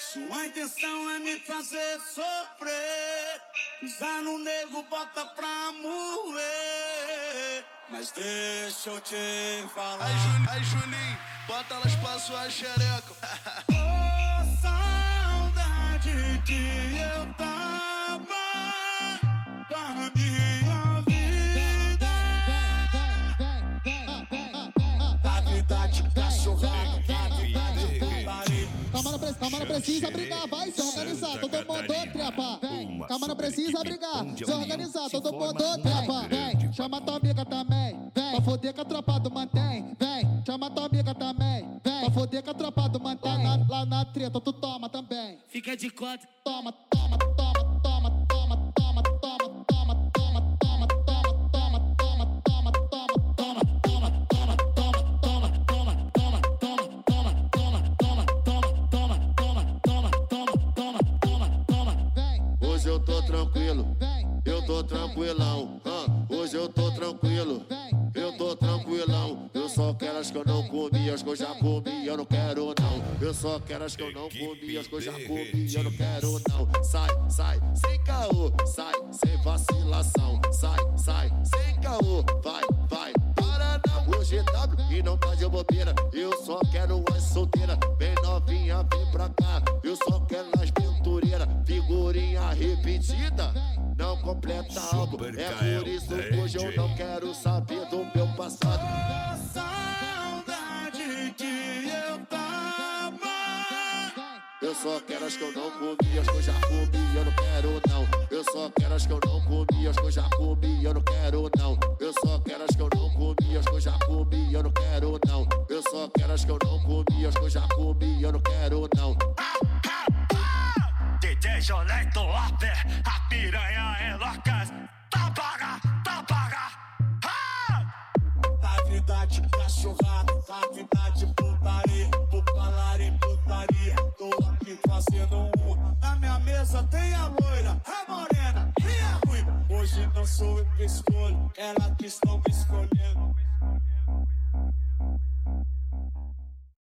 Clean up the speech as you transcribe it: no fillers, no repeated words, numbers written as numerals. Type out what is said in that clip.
Sua intenção é me fazer sofrer. Pisar no nego, bota pra moer. Mas deixa eu te falar. Aí Juninho, bota elas pra sua xereca. Oh, saudade que eu tava da minha vida. Da vida de cachorrinho, da vida de putaria. Calma, não precisa brigar, vai se organizar, todo mundo trepa. Calma, não precisa brigar, se organizar, todo mundo trepa. Vem, chama tua amiga também, vem, pra foder que a tropa do mantém. Vem, chama tua amiga também, vem, pra foder que a tropa do mantém. Lá na treta tu toma também. Fica de quatro. Toma, toma, toma, toma, toma, toma, toma, toma, toma, toma, toma, toma, toma, toma, toma, Hoje eu tô tranquilo, eu tô tranquilão. Hoje eu tô tranquilo, eu tô tranquilão. Eu só quero as que eu não comi, as que eu já comi, eu não quero não. Eu só quero as que eu não comi, as que eu já comi, eu não quero não. Sai, sai, sem caô, sai, sem vacilação. Sai, sai, sem caô, vai, vai. Para não, hoje GW e não tá de bobeira. Eu só quero as solteiras, bem novinha, vem pra cá. Eu só quero as aventureiras, figurinha repetida, não completa álbum. É por isso que hoje eu não quero saber do meu passado. Oh, saudade que eu tava. Eu só quero as que eu não comi, as que eu já comi, eu não quero não. Eu só quero as que eu não comi, as que eu já comi, eu não quero não. Eu só quero as que eu não comi, as que eu já comi, eu não quero não. Eu só quero as que eu não comi, as que eu já comi, eu não quero não. DJ Jolento Lopes, a piranha é loucas. Tá paga, tá paga. Da vida de cachorrada, da vida de putaria. Vou falar em putaria, tô aqui fazendo Na minha mesa tem a loira, a morena e a ruiva. Hoje não sou eu que escolho, ela que estão me escolhendo.